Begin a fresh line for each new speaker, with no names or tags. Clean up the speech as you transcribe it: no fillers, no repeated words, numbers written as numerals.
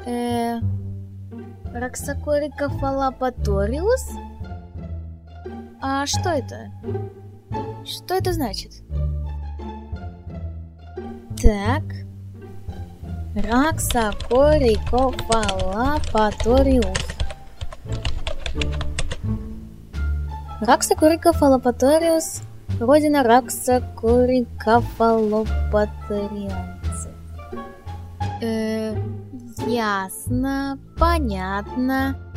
Раксакорикофалопаториус? А что это? Что это значит? Так. Раксакорикофалопаториус. Раксакорикофалопаториус – родина раксакорикофалопаторианцев. Ясно, понятно.